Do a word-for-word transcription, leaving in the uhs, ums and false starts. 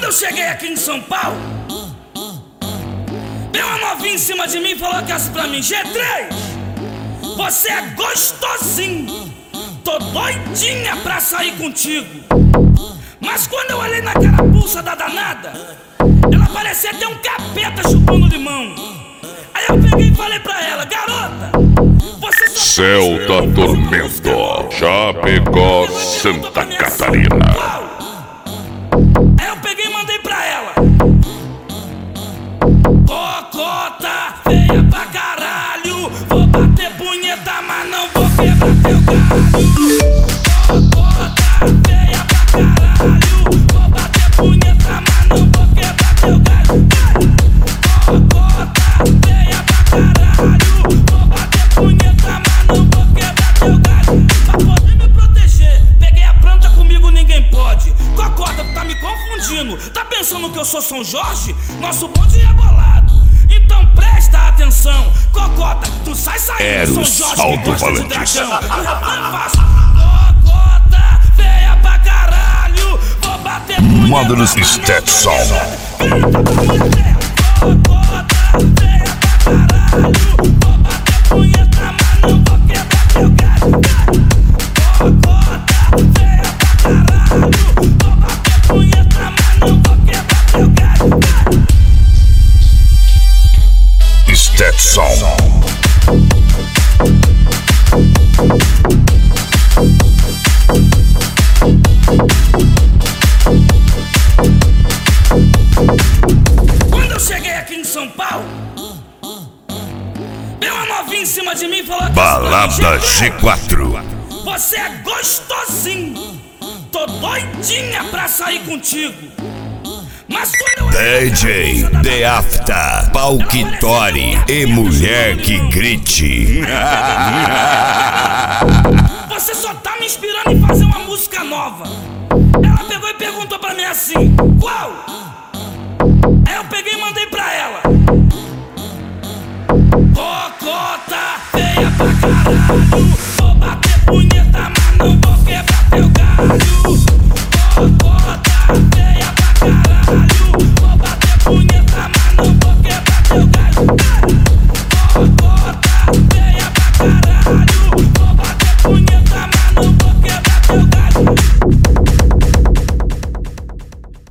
eu cheguei aqui em São Paulo, veio uma novinha em cima de mim e falou que assim pra mim: G três, você é gostosinho, tô doidinha pra sair contigo. Mas quando eu olhei naquela pulsa da danada, ela parecia ter um capeta chupando limão. Aí eu peguei e falei pra ela: garota, você só Céu da Tormento, Chapecó, Santa Catarina. Aí eu peguei e mandei pra ela: cocota, feia pra caralho, vou bater punheta, mas não vou quebrar teu galho. Cocota, feia pra caralho, vou bater punheta, mas não vou quebrar teu galho. Cocota, feia pra caralho, vou bater punheta, mas não vou quebrar teu galho. Pra poder me proteger, peguei a planta, comigo ninguém pode. Cocota, tu tá me confundindo, tá pensando que eu sou São Jorge? Nosso bonde é bolado, então presta atenção. Cocota, tu sai saindo, São Jorge que gosta de dragão. Eu faço cocota, feia pra caralho, vou bater punheta, Módulos Stetson. Cocota, feia pra caralho, vou bater punheta, mas não vou quebrar teu galho. Cocota, feia pra caralho, vou bater punheta, mas não vou quebrar teu galho. Stetson. Quando eu cheguei aqui em São Paulo, veio uma novinha em cima de mim e falou que Balada G quatro. você é gostosinho, tô doidinha pra sair contigo. Mas quando eu D J The Afta, Palquitori e mulher que grite. você só tá me inspirando em fazer uma música nova. Ela pegou e perguntou pra mim assim: qual? Aí eu peguei e mandei pra ela: cocota, feia pra caralho, vou bater punheta, mas não vou quebrar teu galho.